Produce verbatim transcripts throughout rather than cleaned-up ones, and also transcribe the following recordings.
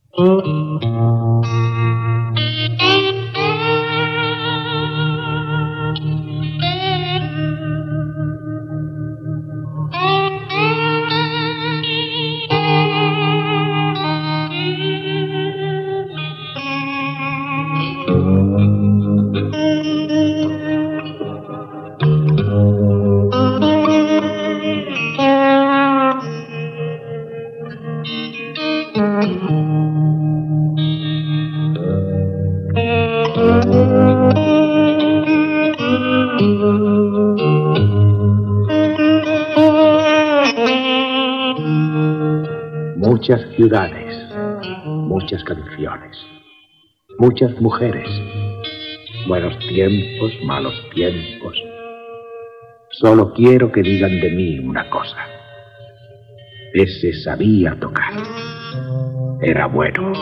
Muchas ciudades, muchas canciones, muchas mujeres, buenos tiempos, malos tiempos. Solo quiero que digan de mí una cosa. Ese sabía tocar. Era bueno.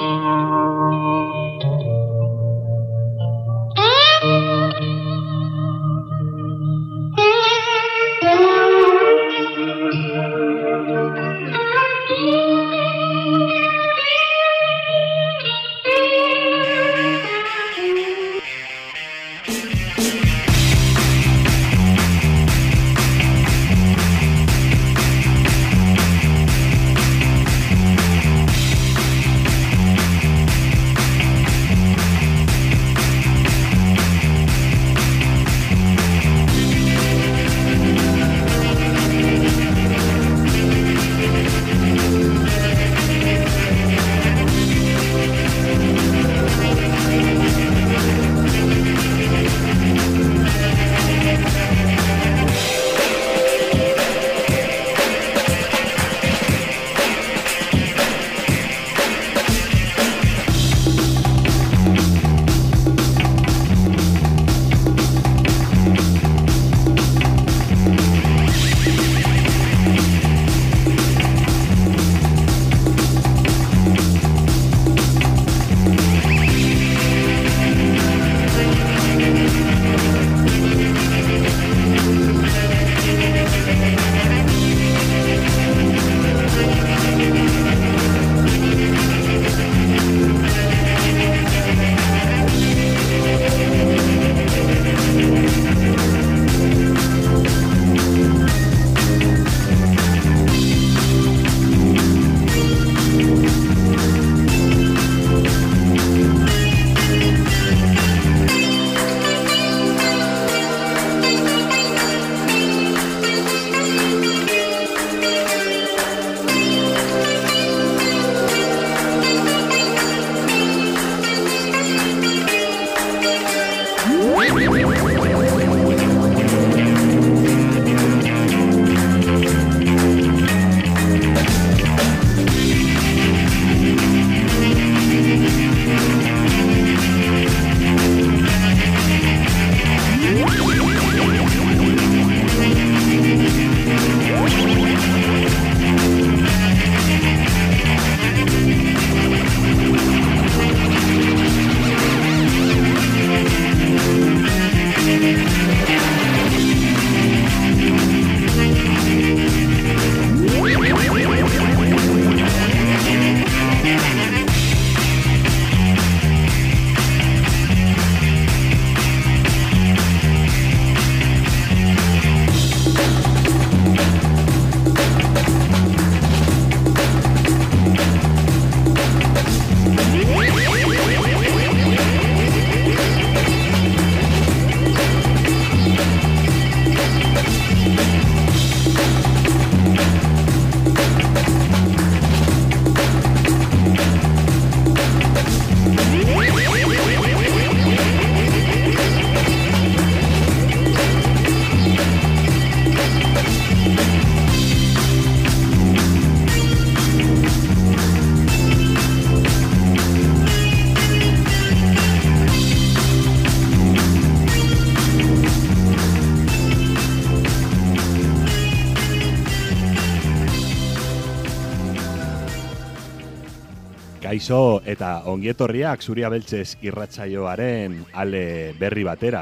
Kaixo eta ongietorriak Zuria Beltzez irratsaioaren ale berri batera.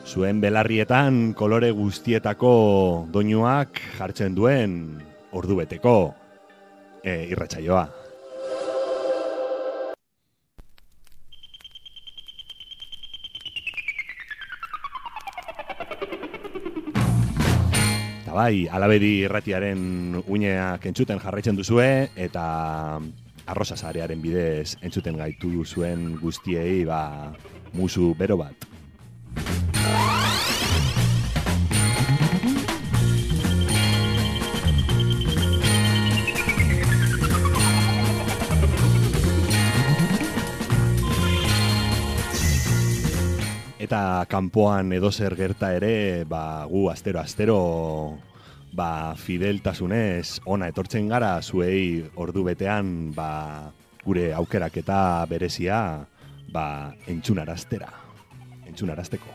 zuen belarrietan kolore guztietako doinuak jartzen duen ordubeteko e, irratsaioa. Eta bai, Alabedi irratiaren uineak entzuten jarraitzen duzue, eta Arrosa Sarearen bidez entzuten gaitu duzuen guztiei ba, musu bero bat. Eta kanpoan edozer gerta ere, ba, gu astero-astero ba, fideltasunez ona etortzen gara zuei ordu betean ba, gure aukeraketa berezia ba, entzunaraztera, entzunarazteko.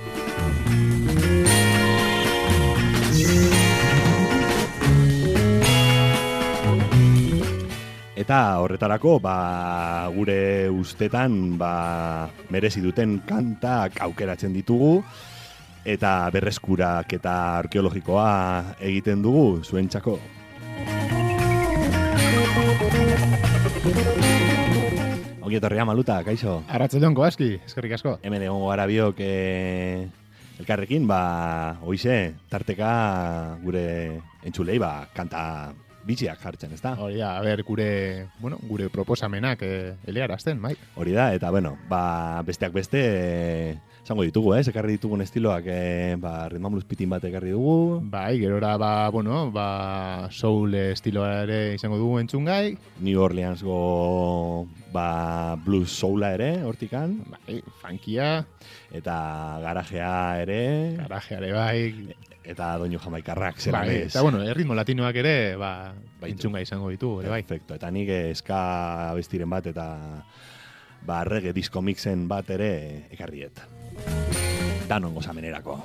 Eta horretarako, ba, gure ustetan ba, merezi duten kantak aukeratzen ditugu, eta berreskurak eta arkeologikoa egiten dugu zuentzako. Ongi etorria Maluta, kaixo? Arratsaldeon aski, eskerrik asko. Hemen egongo gara biok e, elkarrekin, ba, hoize, tarteka gure entzulei, ba, kanta bitxiak jartzen, ezta? Hori da, a ber, gure, bueno, gure proposamenak eh, elearazten, bai. Hori da, eta bueno, ba, besteak beste, esango ditugu, eh? Ekarri ditugun estiloak, eh, ba, ritmo blues pitin bat ekarri dugu. Bai, gerora, ba, bueno, ba, soul estiloa ere izango dugu entzungai. New Orleansgo, ba, blues soula ere, hortikan. Bai, funkia. Eta garajea ere. Garajea ere, bai. Eta doinu jamaikarrak, zera bai, bez. eta bueno, erritmo latinoak ere, ba, entzungai izango ditugu, ere, bai. Perfecto, eta nik eska bestiren bat, eta ba, reggae disco mixen bat ere ekarriet. Danon gozamenerako.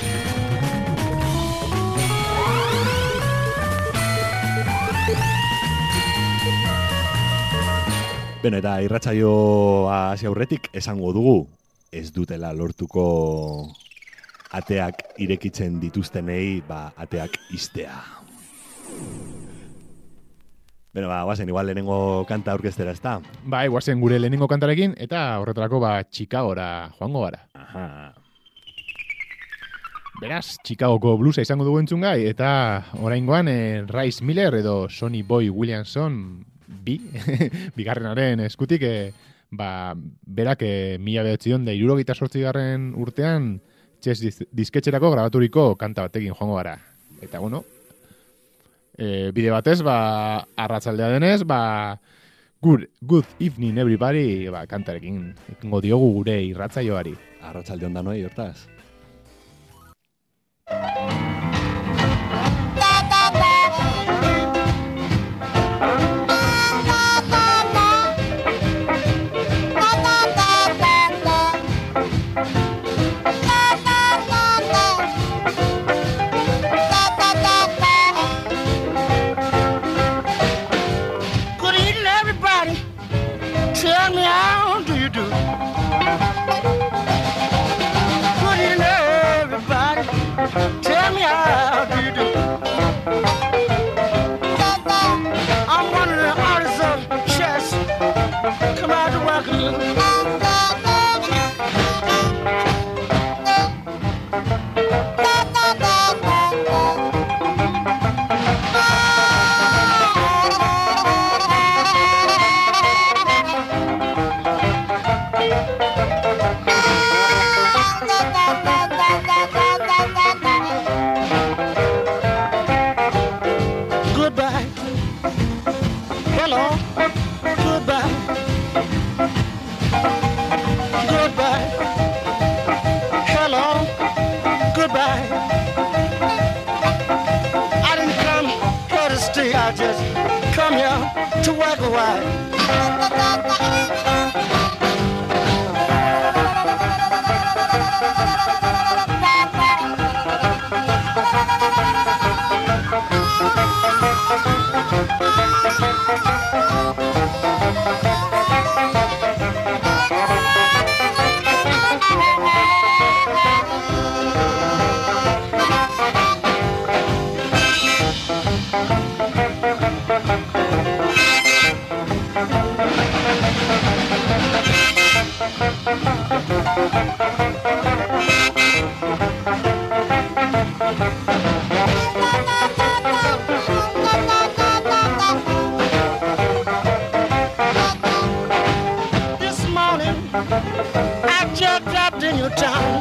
Beno, eta irratsaioa hasi aurretik esango dugu, ez dutela lortuko ateak irekitzen dituztenei, ba, ateak iztea. Beno, ba, guazen, igual lehenengo kanta aurkeztera, ez da? Bai, guazen gure lehenengo kantarekin, eta horretarako, ba, Chicagora joango gara. Aha. Beraz, Chicagoko bluesa izango dugu entzungai, eta oraingoan eh, Rice Miller edo Sonny Boy Williamson bi, bigarrenaren eskutik, eh, ba, berak eh, mila bederatziehun eta hirurogeita zortzigarren urtean txez disketxerako grabaturiko kanta batekin joango gara. Eta, bueno, e, bide batez, ba, arratsaldea denez, ba, good, good evening everybody, ba, kantarekin ekingo diogu gure irratsaioari. Arratsalde on danoi, hortaz. Tell me how do you do? I'm one of the artists of chess. Come out to work a little. I just come here to work a while.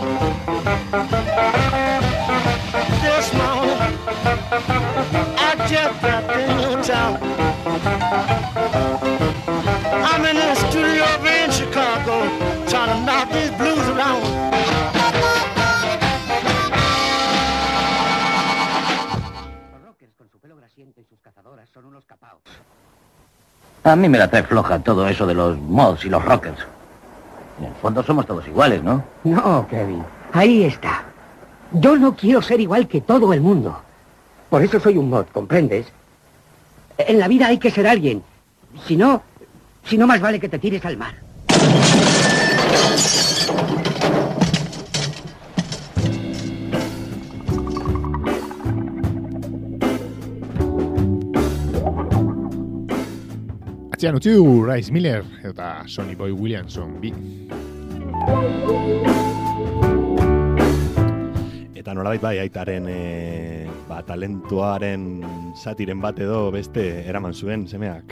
This morning, I just got in town. I'm in the studio over in Chicago, trying to knock these blues around. Los rockers con su pelo grasiento y sus cazadoras son unos capaos. A mí me la trae floja todo eso de los mods y los rockers. En el fondo somos todos iguales, ¿no? No, Kevin, ahí está. Yo no quiero ser igual que todo el mundo. Por eso soy un mod, ¿comprendes? En la vida hay que ser alguien. Si no, si no más vale que te tires al mar. Atzean utzi du Rice Miller eta Sonny Boy Williamson bi. Eta nolabait bai aitaren e, ba, talentuaren satiren bat edo beste eraman zuen semeak.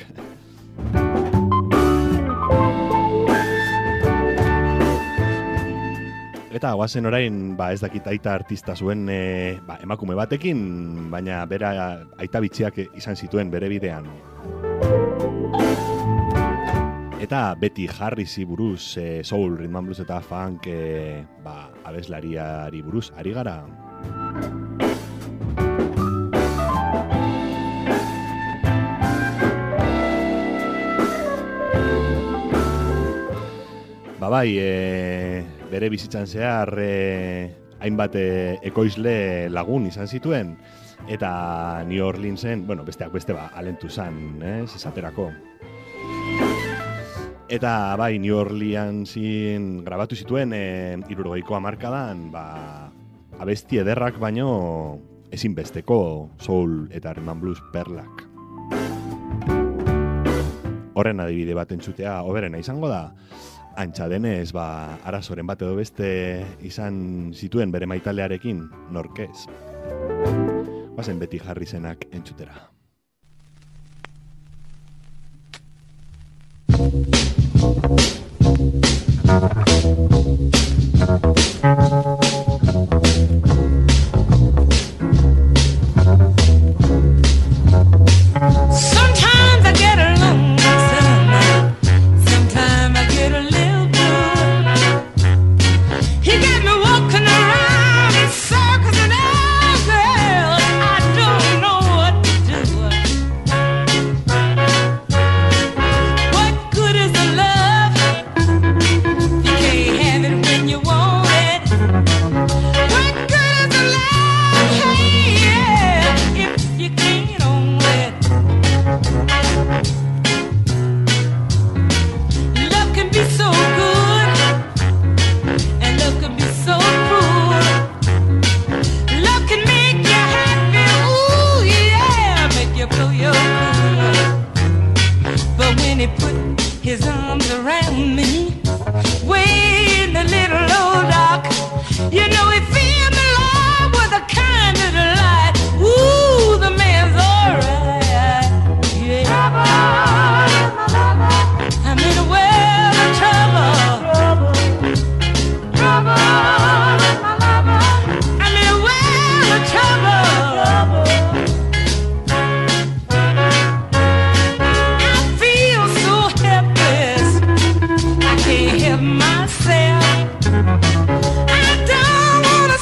Eta guazen orain, ba, ez dakit aita artista zuen e, ba, emakume batekin, baina bera aita bitxiak izan zituen bere bidean. Eta Betty Harrisi buruz, e, soul, rhythm and blues eta funk e, ba, abeslariari buruz, ari gara. Ba bai, e, bere bizitzan zehar e, hainbat e, ekoizle lagun izan zituen, eta New Orleansen, bueno, besteak beste ba, alentu zan, ez, esaterako. Eta bai, New Orleansin grabatu zituen e, hirurogeiko hamarkadan, ba, abesti ederrak baino ezinbesteko soul eta rhythm and blues perlak. Horren adibide bat entzutea hoberena izango da, antza denez, ba, arazoren bat edo beste izan zituen bere maitalearekin, norkez. Bazen Betty Harrisenak entzutera. Sometimes I get along, sometimes I get a little blue. He got me walking around in circles and oh girl, I don't know what to do. What good is the love? You can't have it when you want it. What good is the love? Hey, yeah, if you can't own it. Love can be so good, and love can be so cruel. Love can make you happy, ooh yeah, make you blow your cool. But when he put his arms around me, way in the little old dock, you know he filled me love with a kind of delight. Ooh, the man's alright. I'm in a world of trouble. Trouble. I'm in a world of trouble. I feel so helpless. I can't help myself. I don't wanna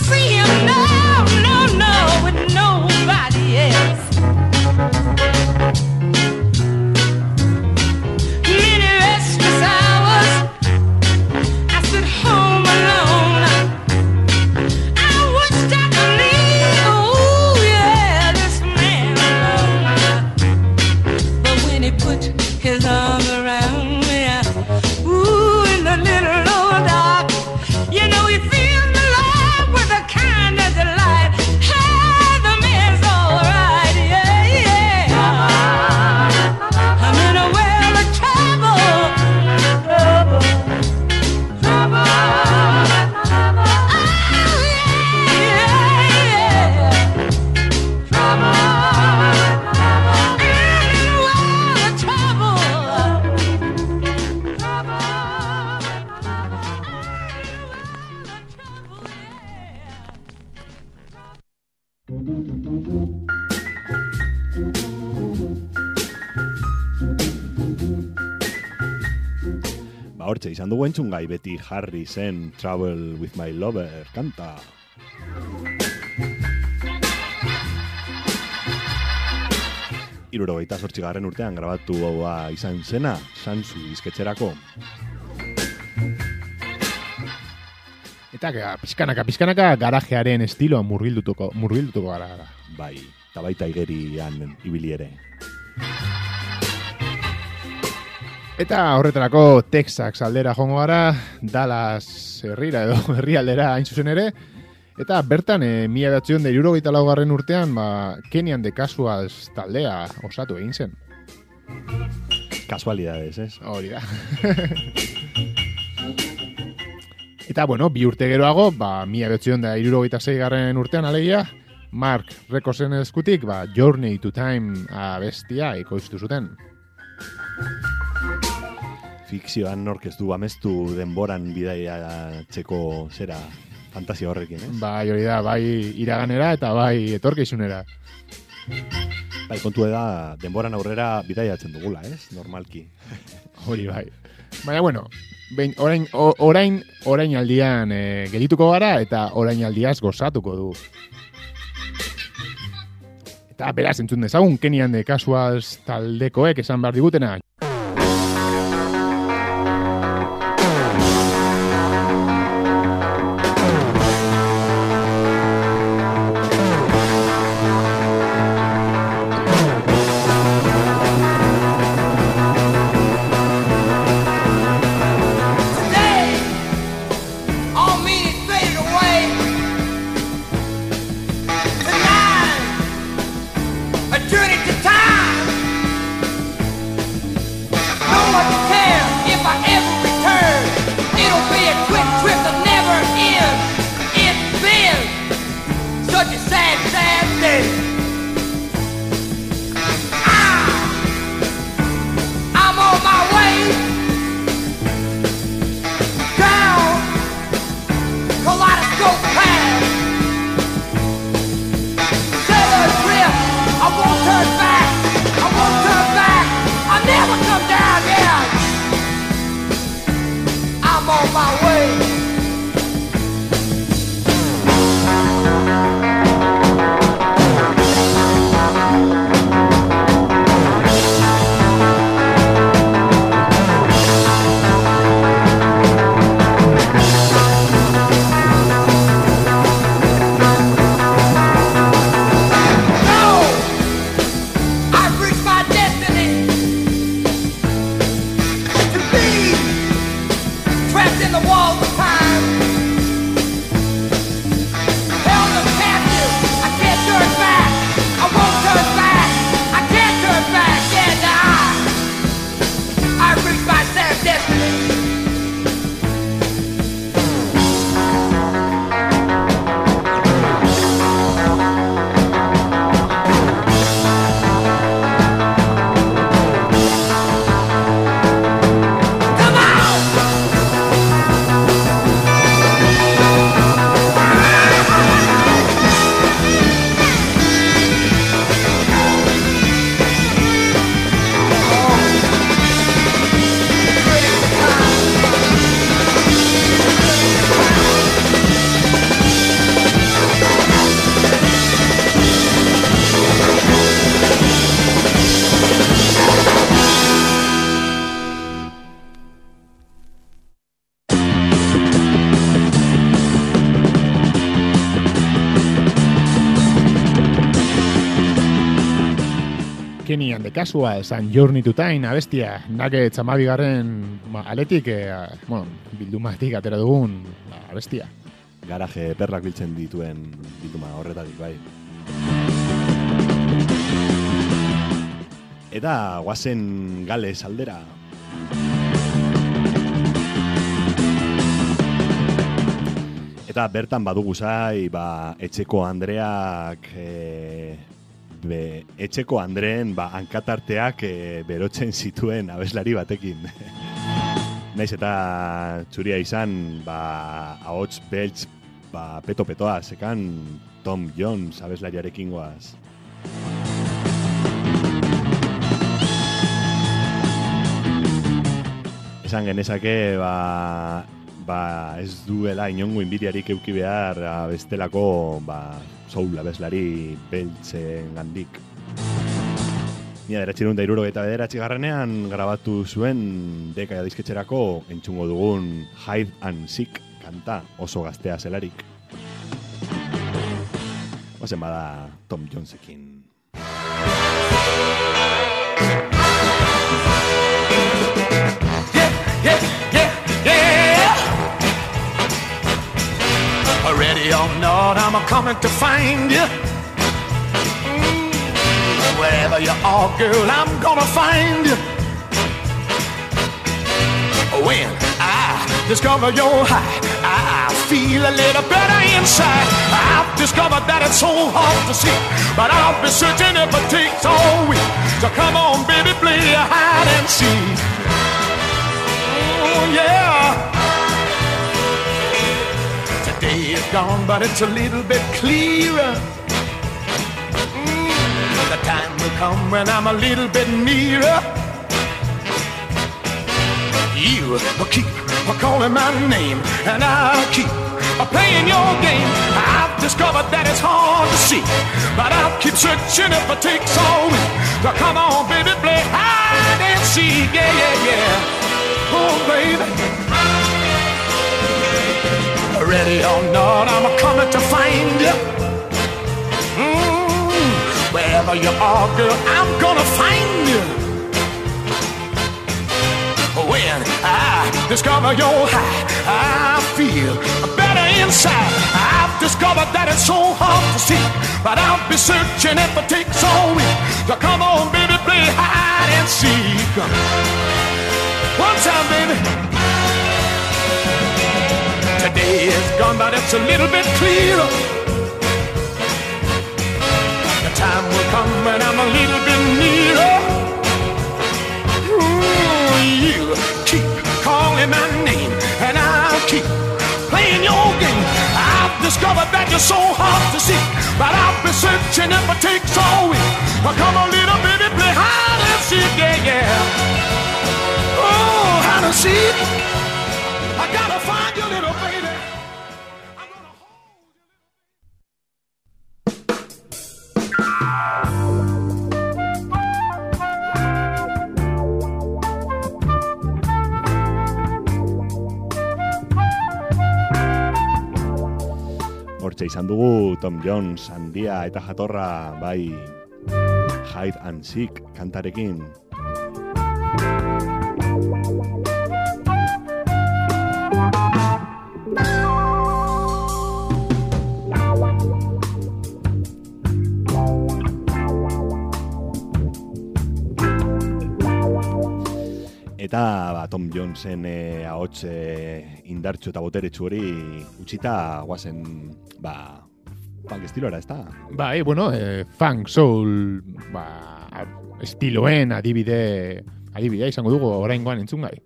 Ba, hortxe, izan dugu entzungai beti Harry zen Trouble with My Lover, kanta. Hirurogeita zortzigarren urtean grabatu haua izan zena, Sansu disketxerako. Eta pizkanaka, pizkanaka garajearen estiloa murgildutuko, murgildutuko gara gara. Bai, eta baita igerian ibili ere. Eta horretarako Texas aldera jongo gara, Dallas herrira edo herrialdera hain zuzen ere, eta bertan, e, mila bederatziehun eta hirurogeita laugarren urtean, ba, Kenyan The Casuals taldea osatu egin zen. Kasualidades, ez? Hori da. Eta, bueno, bi urte geroago, ba, mila bederatziehun eta hirurogeita seigarren urtean alegia, Mark Recordsen eskutik, ba, Journey to Time abestia ekoiztu zuten. Fikzioan nork ez du amestu denboran bidaia txeko zera fantasia horrekin, ez? Bai, hori da, bai iraganera eta bai etorkizunera. Bai, kontu da, denboran aurrera bidaiatzen dugula, ez? Normalki. Hori bai. Baina, bueno, behin, orain, o- orain, orain aldian e, gelituko gara eta orain aldiaz gozatuko du. Eta beraz entzun dezagun, Kenyan The Casuals taldekoek esan behar digutena. Today, all meaning faded away. Tonight, a journey to time. No one can tell if I ever return. It'll be a quick trip that never ends. It's been such a sad, sad day. I, I'm on my way down Kaleidoscope Path. Sailor drift, I won't turn back. I won't turn back. I'll never come down yet. I'm on my way. No! I've reached my destiny to be trapped in the walls of time. Held a captive, I can't turn back. I won't turn back. I can't turn back. Yeah, nah. I've reached my sad destiny. Come on! Kenyan The Casuals and Journey to Time abestia. Nake txamabigarren ba, aletik, e, bueno, bildumatik atera dugun ba, abestia. Garaje perrak biltzen dituen bilduma horretatik, bai. Eta guazen Gales aldera. Eta bertan badugu zai, ba, etxeko Andreak, e, be, etxeko Andreen ba, hankatarteak e, berotzen zituen abeslari batekin. Naiz eta txuria izan, ba, ahots beltz, ba, peto-petoa, zekan Tom Jones abeslariarekin goaz. Esan genezake, ba, ba ez duela inongo inbidiarik euki behar bestelako ba, soul abeslari beltzen gandik. Mila deratxirun da iruro eta bederatzi garranean grabatu zuen deka disketxerako entzungo dugun Hide and Seek kanta oso gaztea zelarik. Ozen bada Tom Jonesekin. Yeah, yeah, yeah. Ready or not, I'm coming to find you. Mm, wherever you are, girl, I'm gonna find you. When I discover your high, I feel a little better inside. I've discovered that it's so hard to see, but I'll be searching if it takes all week. So come on, baby, play hide and seek. Oh, yeah. Today is gone, but it's a little bit clearer. Mm, the time will come when I'm a little bit nearer. You keep calling my name, and I'll keep playing your game. I've discovered that it's hard to see, but I'll keep searching if it takes all week. So come on, baby, play hide and seek. Yeah, yeah, yeah. Oh, baby. Ready or not, I'm coming to find you. Mm, wherever you are, girl, I'm gonna find you. When I discover your high, I feel better inside. I've discovered that it's so hard to see, but I'll be searching if it takes all week. So come on, baby, play hide and seek. One time, baby. Today is gone, but it's a little bit clearer. The time will come when I'm a little bit nearer. You keep calling my name, and I'll keep playing your game. I've discovered that you're so hard to see, but I'll be searching if it takes all week. Well, come on, little baby, play hide and seek, yeah, yeah. Oh, hide and seek. I gotta find you, little baby. I'm gonna hold you. Hortxe izan dugu Tom Jones, handia eta jatorra, bai Hide and Seek kantarekin. Eta ba, Tom Jonesen eh, ahots eh, indartxo eta boteretsu hori utxita guazen ba, funk estilora, ez da? Bai, bueno, eh, funk, soul, ba, estiloen adibide, adibidea izango dugu oraingoan entzungai.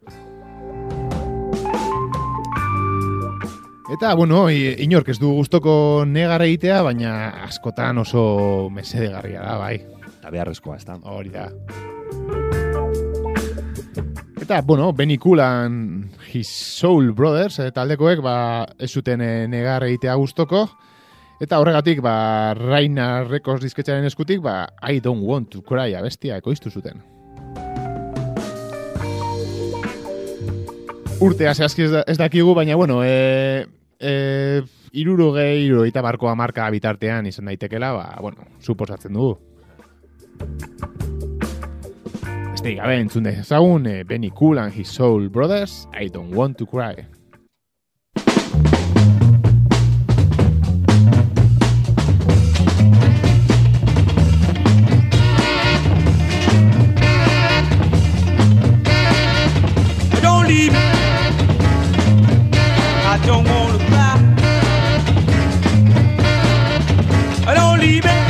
Eta, bueno, inork ez du gustoko negar egitea, baina askotan oso mesedegarria da, bai. Eta beharrezkoa, ez da? Hori da. Eta, bueno, Benny Cool and His Soul Brothers, eh, taldekoek, ba, ez zuten eh, negar egitea gustoko. Eta horregatik, ba, Raina Records disketxaren eskutik, ba, I Don't Want to Cry abestia ekoiztu zuten. Urtea zehazki ez, da, ez dakigu, baina, bueno, e, e, irurogei, irurogeita barkoa marka bitartean izan daitekela, ba, bueno, suposatzen dugu. Este gabe entzun dezagun, eh, Benny Cool and His Soul Brothers, I Don't Want to Cry. Don't leave me. I don't want to cry. Don't leave me.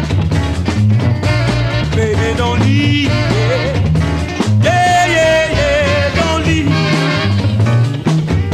Baby, don't leave me. Yeah, yeah, yeah, don't leave me.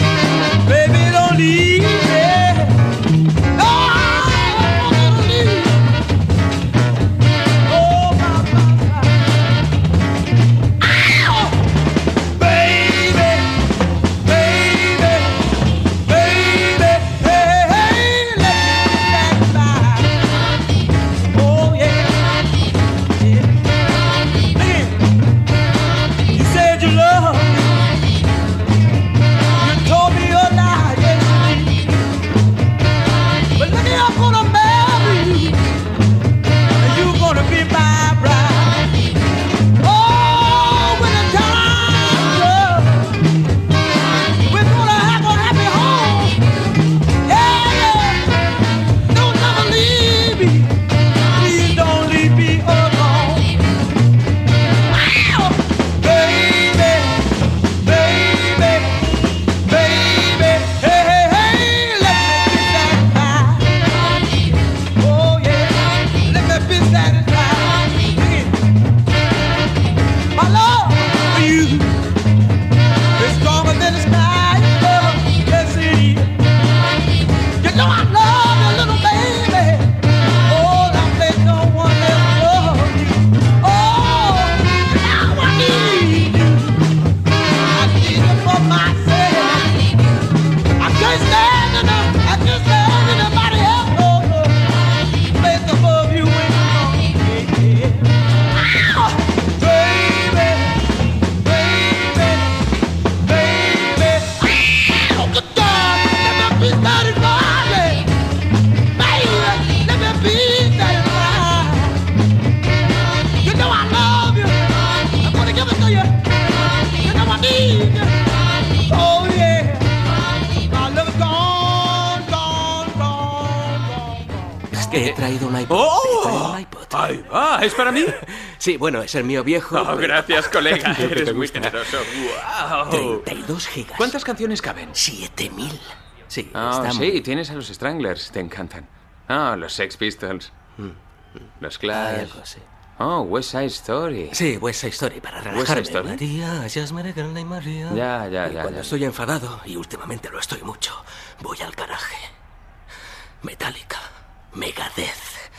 que he traído un iPod. ¡Oh! He traído un iPod. ¡Ahí va! ¿Es para mí? Sí, bueno, es el mío viejo. Oh, gracias, colega. Creo que te Eres muy gusta. generoso. ¡Wow! treinta y dos gigas. ¿Cuántas canciones caben? siete mil. Sí, Ah, está sí, muy... tienes a los Stranglers. Te encantan. Ah, los Sex Pistols. Los Clash. Hay algo, sí. Oh, West Side Story. Sí, West Side Story, para West relajarme. Side Story. María, just met a girl named María. Ya, ya, Y ya. cuando ya. estoy enfadado, y últimamente lo estoy mucho, voy al garaje. Metallica, Megadeth.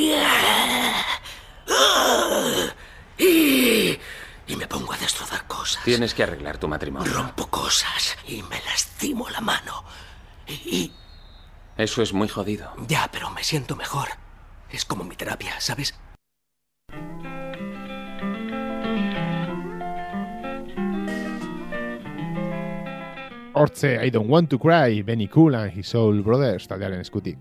Y... y me pongo a destrozar cosas. Tienes que arreglar tu matrimonio. Rompo cosas y me lastimo la mano. Y, y... Eso es muy jodido. Ya, pero me siento mejor. Es como mi terapia, ¿sabes? Hortze, I Don't Want to Cry, Benny Cool and His Soul Brothers taldearen eskutik.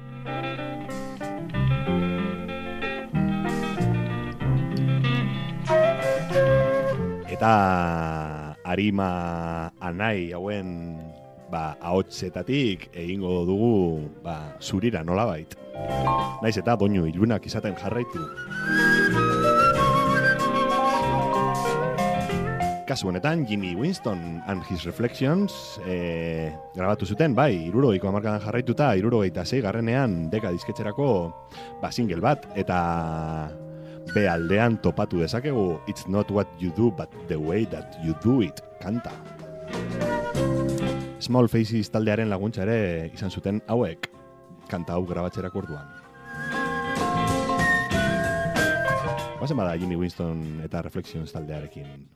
Eta arima anai hauen ba, ahotsetatik egingo dugu ba, zurira nolabait. Naiz eta doinu ilunak izaten jarraitu. Kasu honetan, Jimmy Winston and His Reflections eh, grabatu zuten, bai, irurogeiko hamarkadan jarraituta, irurogeita sei garrenean deka disketxerako ba, single bat, eta be aldean topatu dezakegu It's Not What You Do, But The Way That You Do It, kanta. Small Faces taldearen laguntza ere izan zuten hauek, kanta hau grabatxerako orduan. Bazen bada Jimmy Winston eta Reflections taldearekin.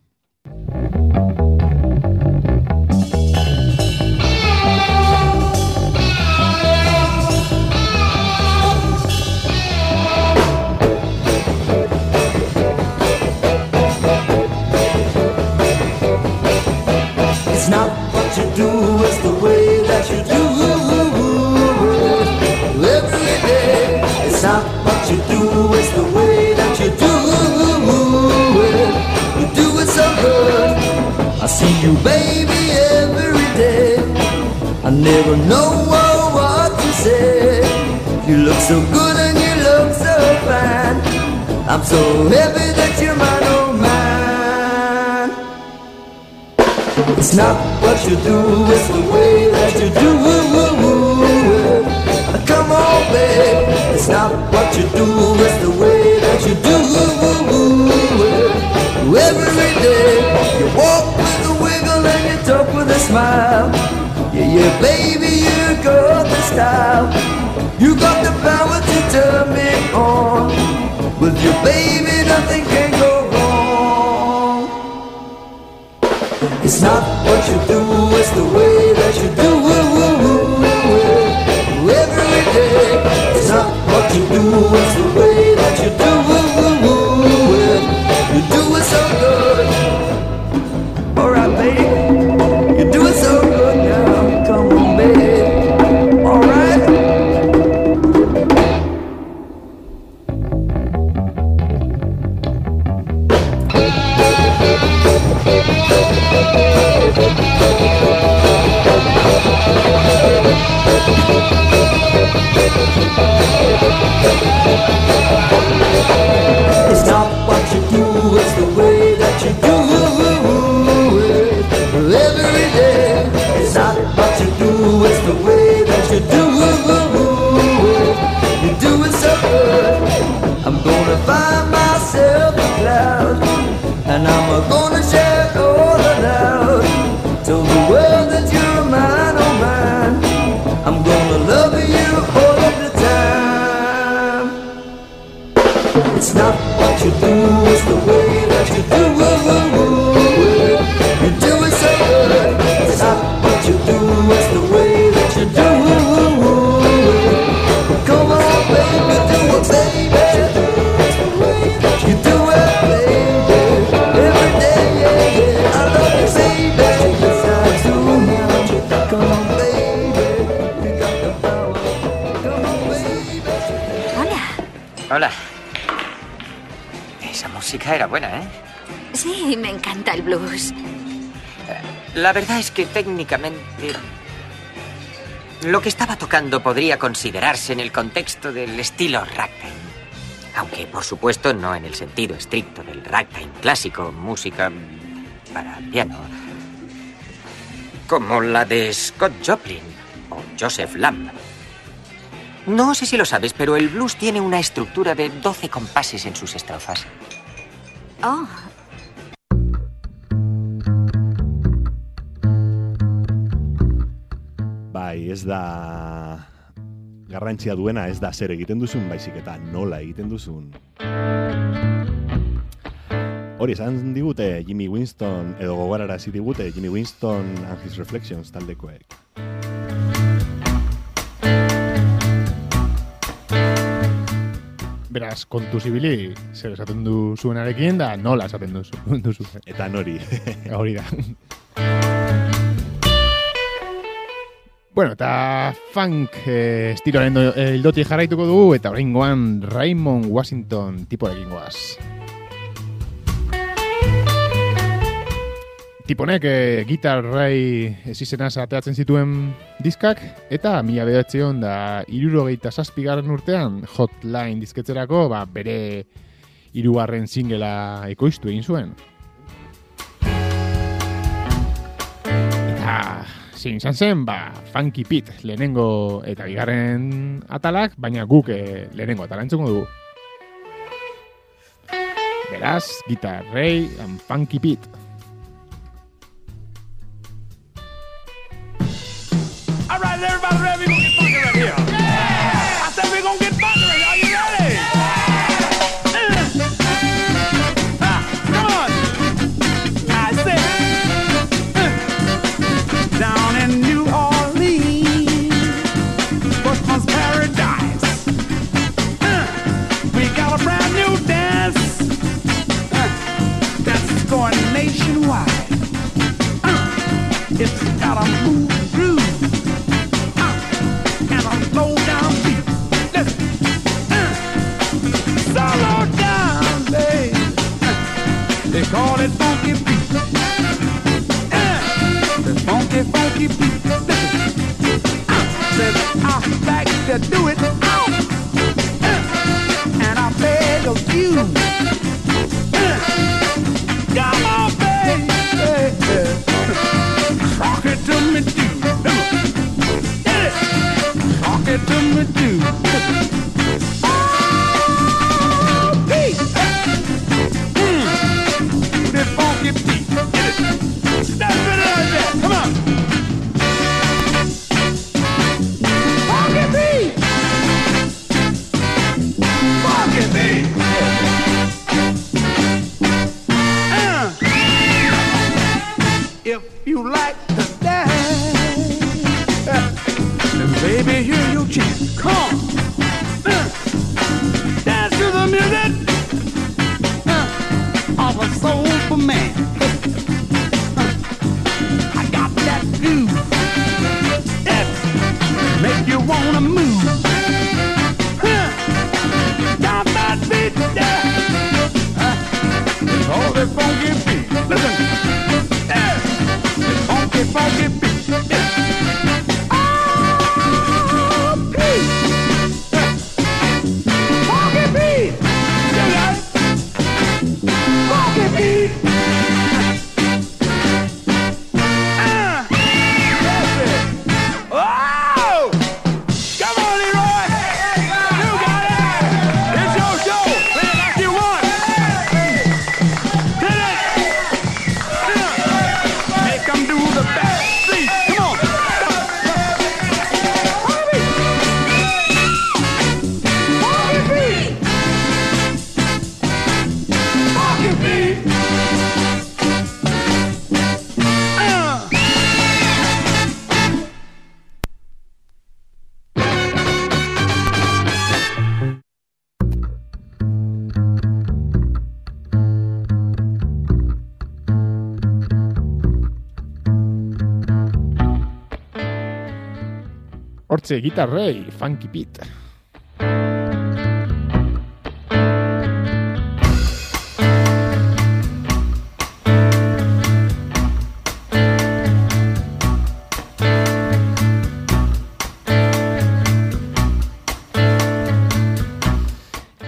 It's not what you do, it's the way that you do it every day. It's not what you do, it's the way that you do it. You do it so good. I see you, baby, every day. I never know what to say. You look so good and you look so fine. I'm so happy that you're mine, oh mine. It's not what you do, it's the way that you do it. Come on, babe. It's not what you do, it's the way that you do it. Every day you walk with a wiggle and you talk with a smile. Yeah, yeah, baby, you got the style. You got the power to turn me on. With you, baby, nothing can go wrong. It's not what you do, it's the way that you do it. Every day. It's not what you do, it's the way that you do it. You do it so good. Alright, baby. You do it so good now. Come on, baby. Alright. It's not what you do, it's the way that you do it every day. It's not what you do, it's the way that you do it. You do it so good. I'm gonna find myself a cloud, and I'm gonna share all aloud. Tell the world that you're mine, oh mine. I'm gonna love you all of the time. It's not what you do, it's the way that you do it. You do it so good. It's not what you do, it's the way that you do it. Come on, baby, do it, baby. You do it, baby, every day, yeah, yeah. I love you, baby, yes I do now. Come on, baby, you got the power. Come on, baby. Hola. Hola. Esa música era buena, ¿eh? Sí, me encanta el blues. La verdad es que técnicamente Lo que estaba tocando podría considerarse en el contexto del estilo ragtime. Aunque, por supuesto, no en el sentido estricto del ragtime clásico, música para piano. Como la de Scott Joplin o Joseph Lamb. No sé si lo sabes, pero el blues tiene una estructura de doce compases en sus estrofas. Oh. Bai, ez da garrantzia duena, ez da zer egiten duzun, baizik eta nola egiten duzun. Hori esan digute Jimmy Winston, edo gogorarazi digute Jimmy Winston and His Reflections taldekoek. Beraz, kontuz ibili, zer esaten duzuenarekin, da nola esaten duzu. duzu. Eta nori. Hori da. Bueno, eta funk eh, estiloaren hildotik jarraituko dugu, eta oraingoan Raymond Washington tiporekin goaz. Tiponek eh, gitarrai ezizenaz ateatzen zituen diskak, eta mila bederatziehun da hirurogeita zazpigarren urtean Hotline disketzerako ba, bere hirugarren singela ekoiztu egin zuen. Eta zein izan zen, ba, Funky Pete lehenengo eta bigarren atalak, baina guk eh, lehenengo atala entzuko dugu. Beraz, Guitar Ray and Funky Pete. All right, everybody ready? We gonna get funky right here. Yeah! I said we gonna get funky right here. Are you ready? Uh. Ah, come on. I said, uh. Down in New Orleans, Bushman's Paradise. Uh. We got a brand new dance uh. that's going nationwide. Uh. It's got a move groove. Slow down beat. Listen. Uh, slow down, baby. Uh, they call it funky beat. Uh, the funky, funky beat. Listen. Uh, said I like to do it. Uh, and I beg of you. Uh, come on, baby. Uh, rock it to me, dude. Rock it to me, dude. Oh, beat. Mm. That funky beat. Get it. Step it like that. Come on. Funky beat. Funky beat. Uh. If you like to dance, then baby, hear your chant. Come on. Uh, dance to the music uh, of a soulful man. Uh, I got that groove that make you wanna move. Uh, got that beat there. Uh, it's all the funky beat. Listen. Uh, it's funky, funky beat. Yeah. Hortze, Guitar Ray, Funky Pete.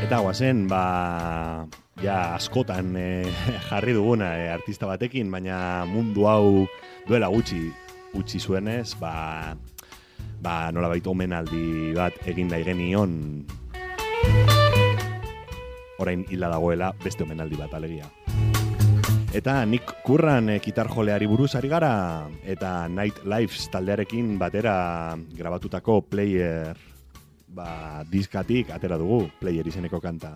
Eta guazen, ba, ja askotan e, jarri duguna e, artista batekin, baina mundu hau duela gutxi utzi zuenez, ba, ba nolabait omenaldi bat egin nahi genion, orain hila dagoela beste omenaldi bat alegia. Eta Nick Curran e, gitar joleari buruz ari gara, eta Night Lives taldearekin batera grabatutako Player ba, diskatik atera dugu, Player izeneko kanta.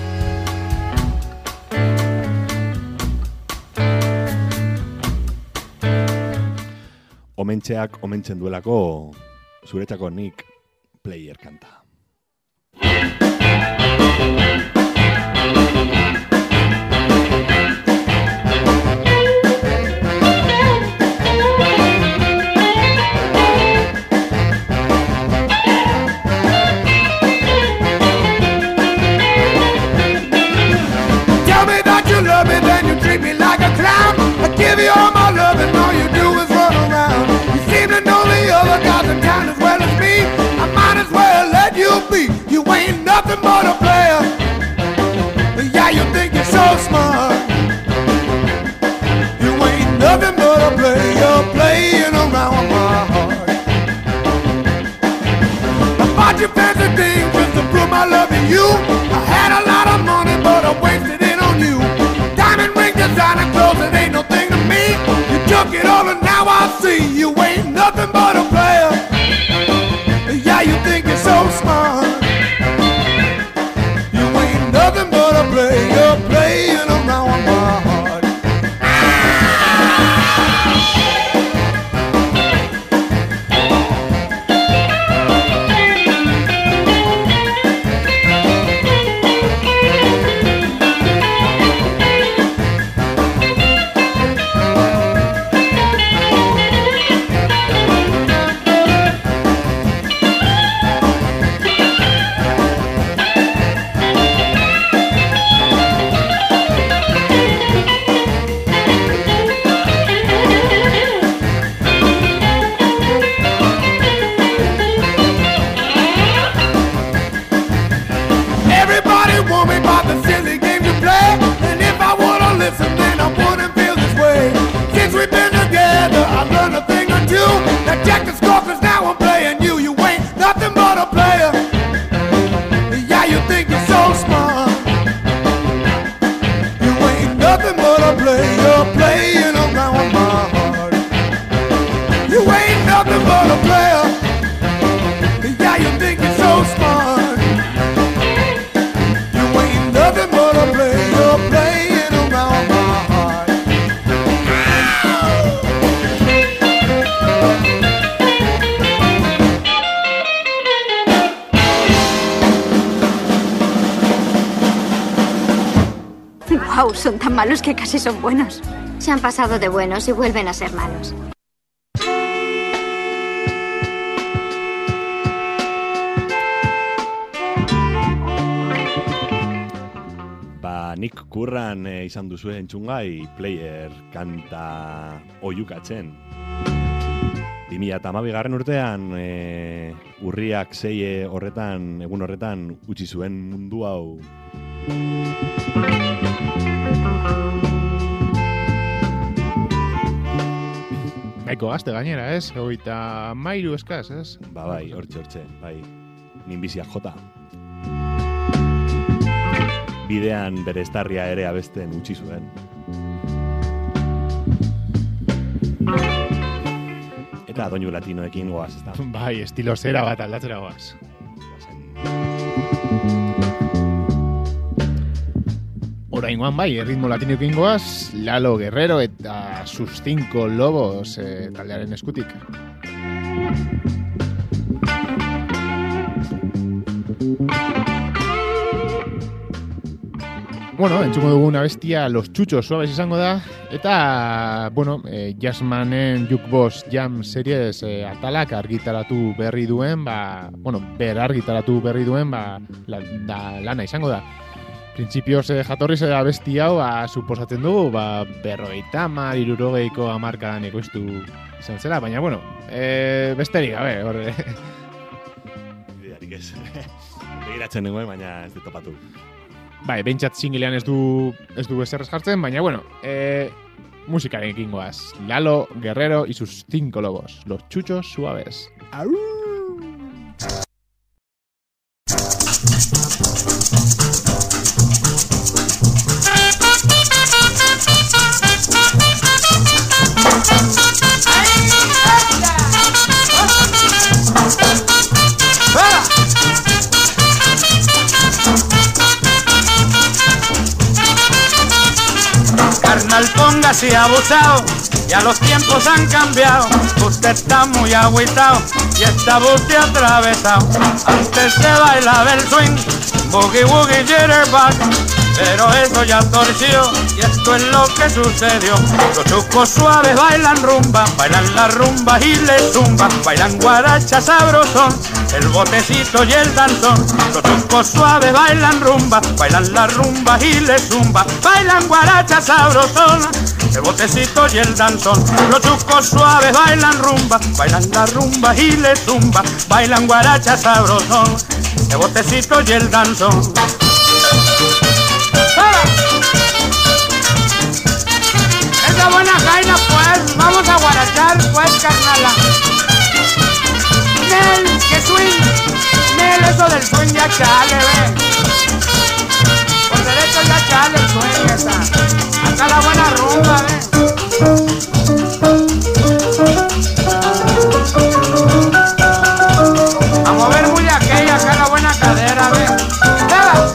Omentxeak omentzen duelako zuretzako Nick Player kanta. Treat me like a clown. I give you all my love and all you do is run around. You seem to know the other guys in town as well as me. I might as well let you be. You ain't nothing but a player. Yeah, you think you're so smart. You ain't nothing but a player playing around my heart. I bought you fancy things just to prove my love to you. I had a lot of money but I wasted it on you. Designer clothes, it ain't no thing to me. You took it all and now I see you ain't nothing but a player. Yeah, you think you're so smart. You ain't nothing but a player playing around my heart. Wow, son tan malos que casi son buenos. Se han pasado de buenos y vuelven a ser malos. Ba, Nick Curran e, izan duzu entzungai Player kanta oiukatzen. bi mila hamabigarren urtean e, urriak sei horretan, egun horretan utzi zuen mundu hau. Naiko gazte gainera, ez? Hogeita mairu eskaz, ez? Ba, bai, hortxe, hortxe, bai. Minbiziak jota. Bidean bere estarria ere abesten utzi zuen. Eta doinu latinoekin goaz, ez da? Bai, estilo zera bat aldatzera goaz. Oraingoan bai, erritmo latinoekin goaz, Lalo Guerrero eta sus cinco lobos eh, taldearen eskutik. Bueno, entzuko dugun abestia Los Chuchos Suaves izango da, eta, bueno, eh, Jazzmanen Jukebox Jam series eh, atalak argitaratu berri duen, ba, bueno, ber argitaratu berri duen, ba, la, da, lana izango da. Printzipioz eh, jatorriz abesti hau, ba, suposatzen dugu, ba, berrogeita hamar, hirurogeiko hamarkadan ekoiztu izan zela, baina, bueno, eh, besterik, gabe, horre. Idearik ez. Begiratzen nengoen, baina ez dut topatu. Bai, behintzat singlean ez du ez du ezer jartzen, baina bueno, eh, musikaren ekingoaz. Lalo Guerrero y sus cinco lobos, los chuchos suaves. ¡Au! Carnal, póngase abusado, ya los tiempos han cambiado. Usted está muy agüitado y está usted atravesado. Antes se bailaba el swing, boogie woogie jitterbug, pero eso ya torció y esto es lo que sucedió. Los chucos suaves bailan rumba, bailan la rumba y le zumba, bailan guaracha sabrosón, el botecito y el danzón. Los chucos suaves bailan rumba, bailan la rumba y le zumba, bailan guaracha sabrosón, el botecito y el danzón. Los chucos suaves bailan rumba, bailan la rumba y le zumba, bailan guaracha sabrosón, el botecito y el danzón. Esa buena jaina pues, vamos a guarachar pues, carnala. Nel, que swing, Nel, eso del swing ya chale, ve. Por derecho ya chale el swing esa. Acá la buena rumba, ve. A mover muy aquella, acá la buena cadera, ve. ¡Eva!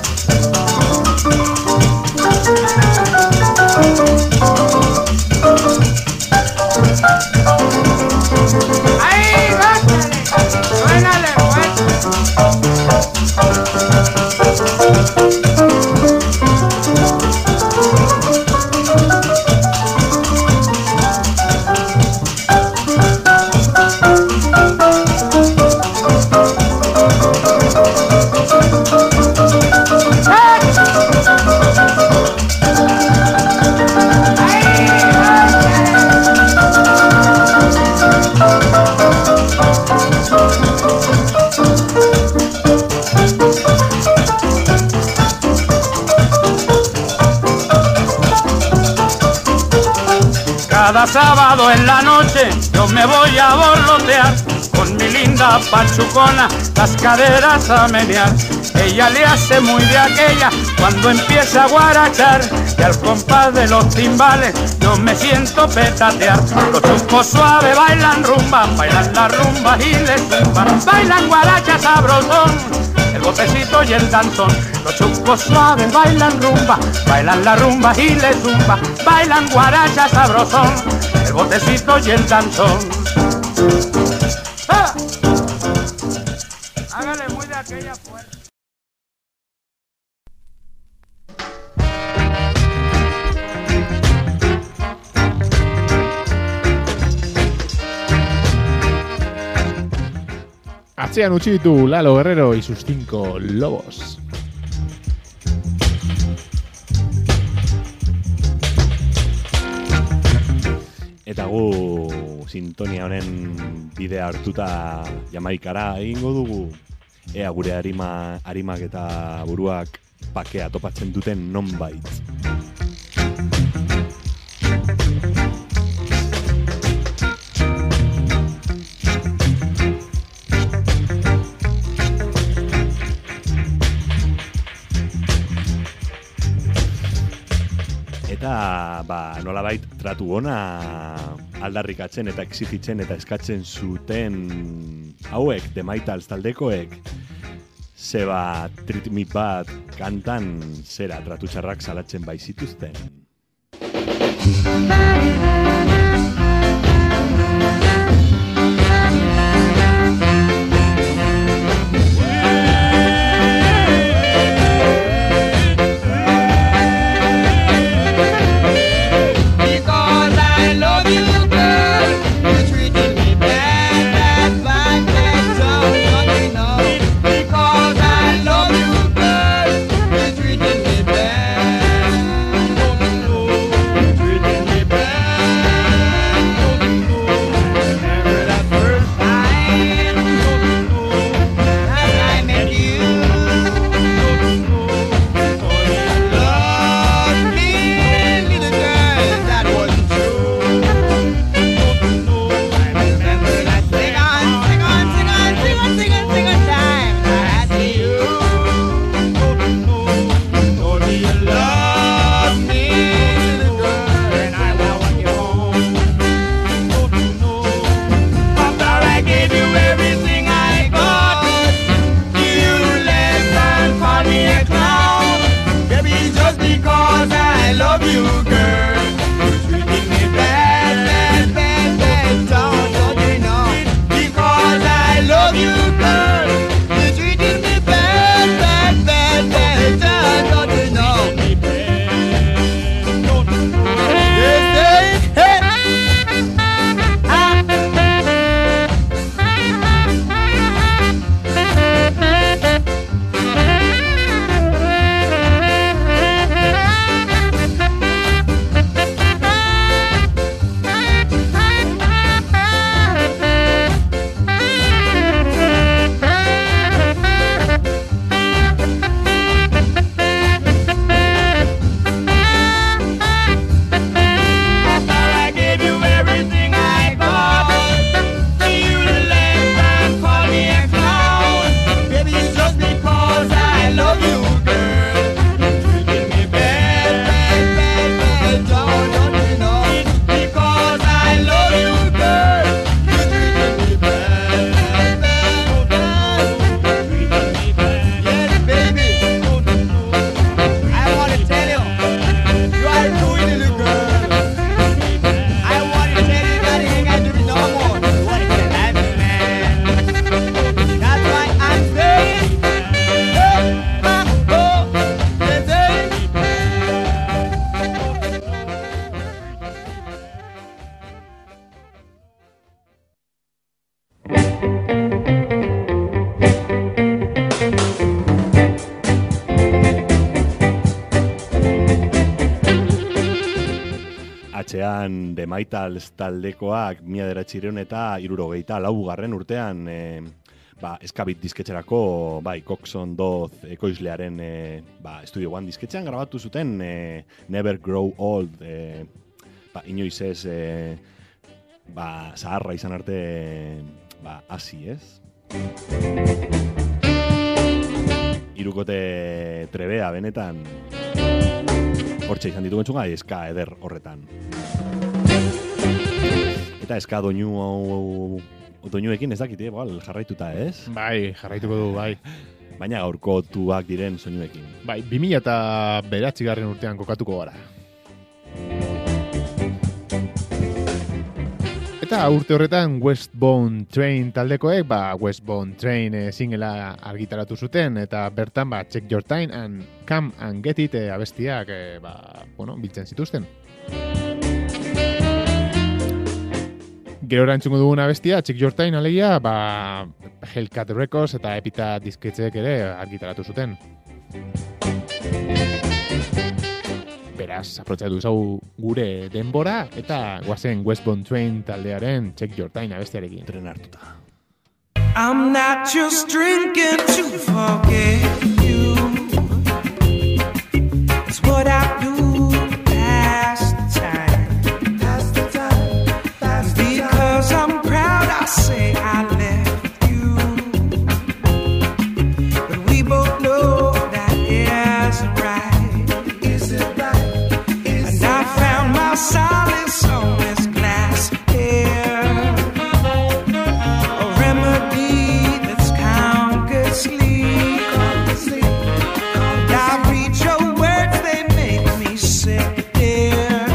¡Ahí, bájale! ¡Suénale, Cada sábado en la noche yo me voy a borlotear con mi linda pachucona, las caderas a menear. Ella le hace muy de aquella cuando empieza a guarachar y al compás de los timbales yo me siento petatear. Los chucos suaves bailan rumba, bailan la rumba y les zumba, bailan guaracha sabrosón, el botecito y el danzón. Los chucos suaves bailan rumba, bailan la rumba y le zumba, bailan guaracha sabrosón, el botecito y el danzón. ¡Ah! Hágale muy de aquella fuerza. Atzean utzi ditu Lalo Guerrero y sus cinco lobos. Eta gu sintonia honen bidea hartuta Jamaikara egingo dugu. Ea gure arima, arimak eta buruak bakea topatzen duten nonbait. Eta, ba, nolabait tratu ona aldarrikatzen eta exigitzen eta eskatzen zuten hauek, The Maitals taldekoek, zeba Treat Me Bad kantan zera tratu txarrak salatzen baizituzten. Bad. etxean The Mitals taldekoak mila bederatziehun eta hirurogeita laugarren urtean e, ba, eskabit disketxerako bai, Coxon Doz ekoizlearen e, ba, Studio One disketxean grabatu zuten e, Never Grow Old e, ba, inoiz ez e, ba, zaharra izan arte ba, hasi ez. Hirukote trebea benetan hortxe izan ditu betxunga, eska eder horretan. Eta eska doinu doinuekin ez dakit, igual, jarraituta ez? Bai, jarraituko du, bai. Baina gaurkotuak diren soinuekin. Bai, bi mila eta bederatzigarren urtean kokatuko gara. Eta urte horretan Westbound Train taldekoek, ba, Westbound Train e, singela argitaratu zuten, eta bertan, ba, Check Your Time and Come and Get It e, abestiak, e, ba, bueno, biltzen zituzten. Gero erantzungo dugun abestia, Check Your Time alegia, ba, Hellcat Records eta Epitaph disketxeek ere argitaratu zuten. Beraz, aprotxatu zau gure denbora eta guazen Westbound Train taldearen Check Your Time abestiarekin. Tren hartuta. I'm not just drinking to forget you. It's what I do to pass the time. Pass the time. Pass the time. Because I'm proud, I say I left you. But we both know that isn't right. Solace on this glass here, a remedy that's conquered sleep. And I read your words, they make me sick, dear.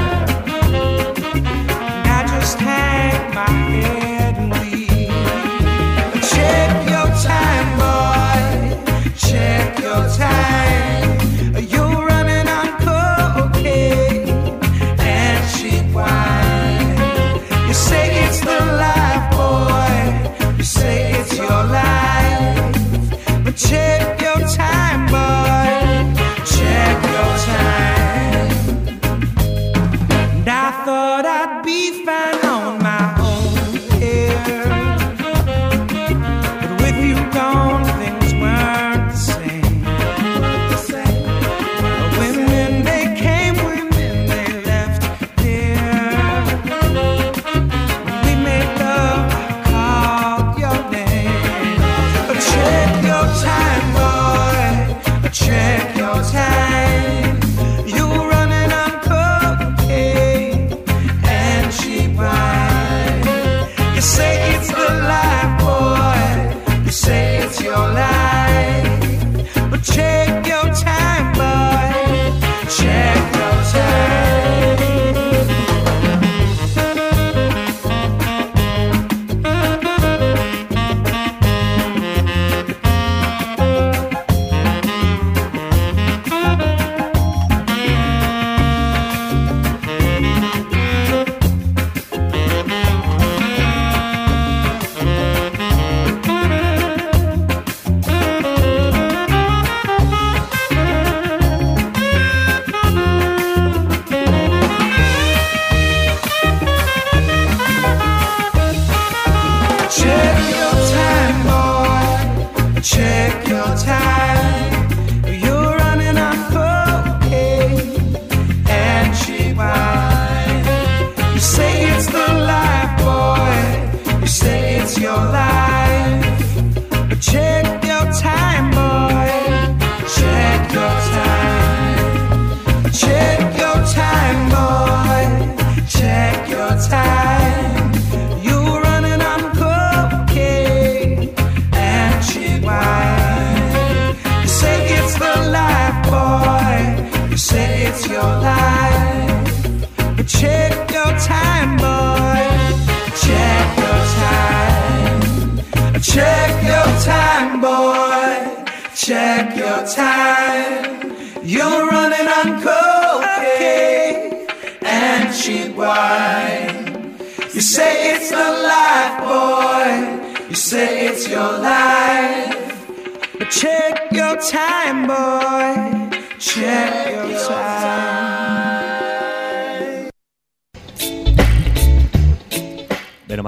And I just hang my head and weep. Check your time, boy, check your time. You're running on cocaine. You say it's the life, boy. You say it's your life. But check your time, boy. Check your time. And I thought I'd be fine on my own here. But with you gone, things weren't the same. Women, they came, women, they left. Check your time. You're running on cocaine and cheap wine. You say it's the life, boy. You say it's your life. But check your time, boy. Check your time. Check your time. You're running on cocaine and cheap wine. You say it's the life, boy. You say it's your life. But check your time, boy. Check your time. Check your time, boy. Check your time. You're running on cocaine and cheap wine. You say it's the life, boy. You say it's your life. But check your time, boy. Check your time. Check your time, boy. Check your time. You're running on cocaine and cheap wine. You say it's the life, boy. You say it's your life. But check your time, boy. Check your time.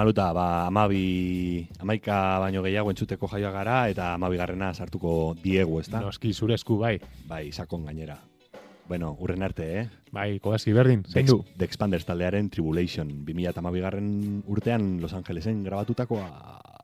Maluta, ba, amabi, amaika baino gehiago entzuteko jaioa gara, eta amabigarrena sartuko diegu, ezta? Noski, zure esku, bai. Bai, sakon gainera. Bueno, urren arte, eh? Bai, Kobaski berdin, zein du? The Expanders taldearen Tribulation, bi mila hamabigarren urtean Los Angelesen grabatutakoa.